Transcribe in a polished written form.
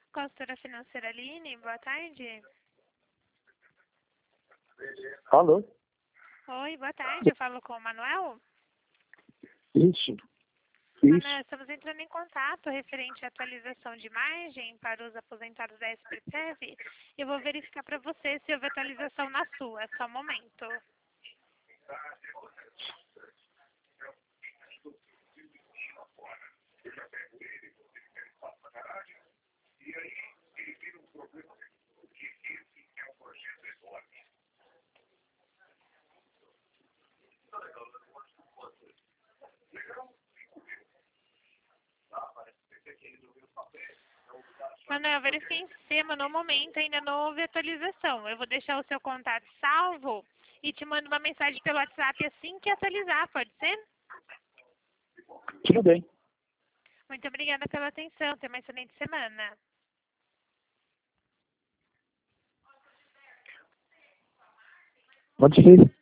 Consultora financeira Aline, boa tarde. Alô? Oi, boa tarde. Eu falo com o Manuel. Isso. Manuel, estamos entrando em contato referente à atualização de margem para os aposentados da SPTEV. Eu vou verificar para você se houve atualização na sua. Só um momento. Manuel, eu verifiquei em sistema, no momento ainda não houve atualização. Eu vou deixar o seu contato salvo e te mando uma mensagem pelo WhatsApp assim que atualizar, pode ser? Tudo bem. Muito obrigada pela atenção. Tenha uma excelente semana. Pode ser.